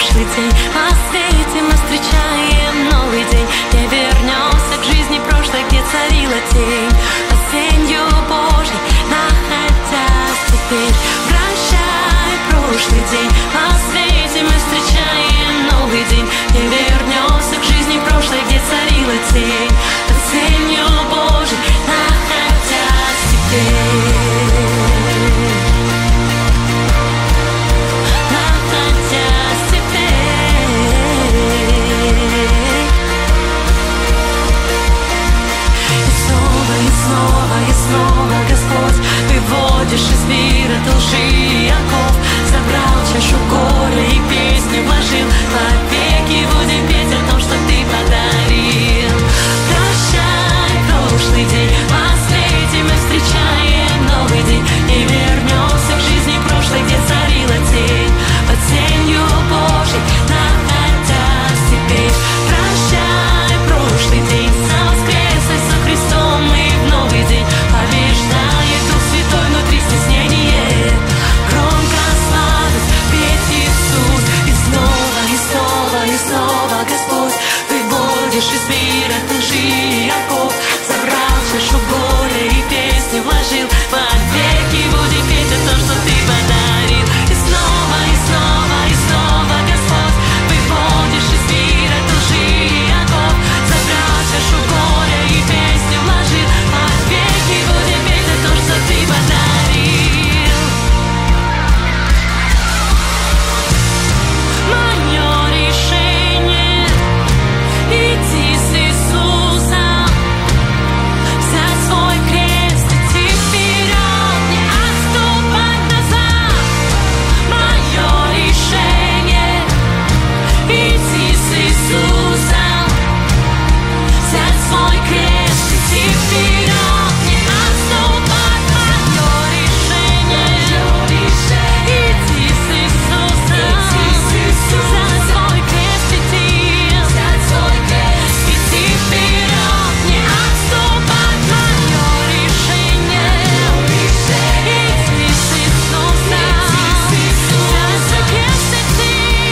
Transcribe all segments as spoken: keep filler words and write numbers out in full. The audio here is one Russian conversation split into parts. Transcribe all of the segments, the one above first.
прошлый день. По свете мы встречаем новый день. Не вернемся к жизни прошлой, где царила тень. Под сенью Божьей находясь теперь. Прощай прошлый день. По свете мы встречаем новый день. Не вернемся к жизни прошлой, где царила тень. Под сенью Божьей находясь теперь. Снова, Господь, выводишь из мира лжи и оков. Забрал чашу горя и песню вложил. Вовеки будем петь о том, что ты подарил. Прощай прошлый день. По свете мы встречаем новый день. Не вернемся к жизни прошлой, где царила тень. Под сенью Божьей находясь теперь. Прощай прошлый день. Со воскресной со Христом мы в новый день. Побеждает Дух Святой внутри стеснение. Громко славить, петь Иисус. И снова, и снова, и снова, Господь, выводишь из мира лжи и оков. Забрал чашу горя и песню вложил. Вовеки будем петь о том, что ты подарил. И снова, и снова, и снова, Господь, выводишь из мира лжи и оков. Забрал чашу горя и песню вложил. Вовеки будем петь о том, что ты подарил. Мое решение идти с Иисусом, взять свой крест, идти вперед, не отступать назад. Мое решение идти с Иисусом, взять свой крест, идти вперед, не отступать. Мое решение идти с Иисусом, взять свой крест, идти, идти вперед, не отступать. Мое решение идти с Иисусом, взять свой крест, идти,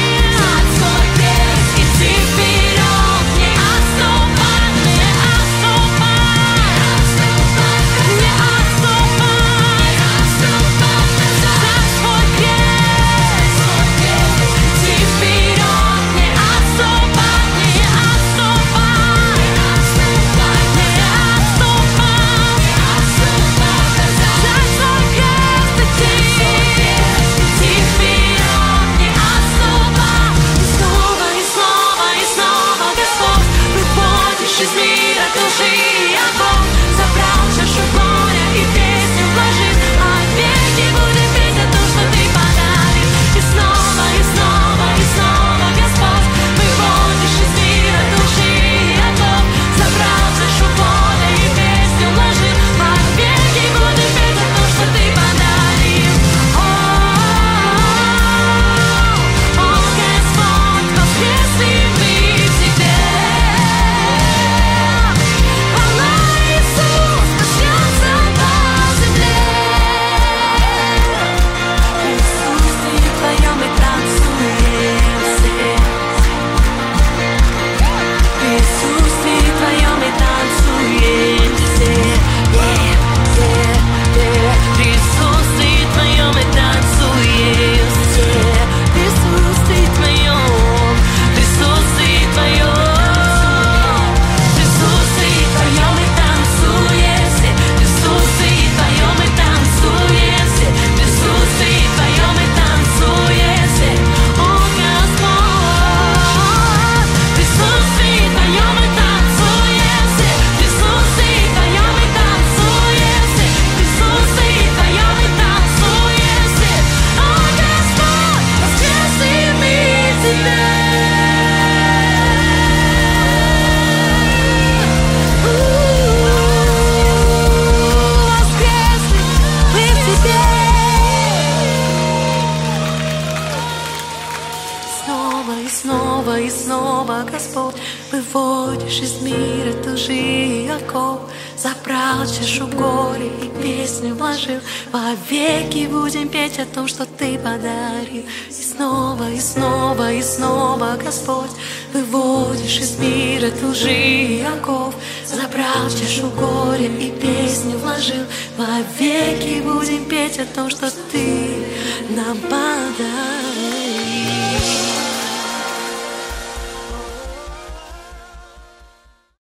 идти вперед, не отступать, не отступать, не отступать, взять свой крест, идти вперед, не отступать, не отступать, не отступать, взять свой крест, идти, идти вперед, не отступать. Снова и снова и снова, Господь, выводишь из мира лжи и оков. Забрал чашу горя и песню вложил. Вовеки будем петь о том, что ты подарил. И снова, и снова, и снова, Господь, выводишь из мира лжи и оков. Забрал чашу горя и песню вложил. Вовеки будем петь о том, что ты подарил. О, о, Господь, воскресли мы в тебе. Хвала, Иисус, проснется по земле. В присутствии Твоем мы танцуем все. В присутствии Твоем мы танцуем все. Yeah, yeah, yeah. В присутствии Твоем мы танцуем все. В присутствии Твоем, в присутствии Твоем, в присутствии Твоем мы танцуем все. В присутствии Твоем мы танцуем все. В присутствии Твоем мы танцуем все. О, Господь, в присутствии Твоем мы танцуем все. В присутствии Твоем мы танцуем все. В присутствии Твоем мы танцуем все. О, Господь, воскресли мы в Тебе. Воскресли мы в Тебе. Снова и снова и снова, Господь, выводишь из мира лжи и оков. Забрал чашу горя и песню вложил. Вовеки будем петь о том, что ты подарил. И снова, и снова, и снова, Господь, выводишь из мира лжи и оков. Забрал чашу горя и песню вложил. Вовеки будем петь о том, что Ты нам подарил.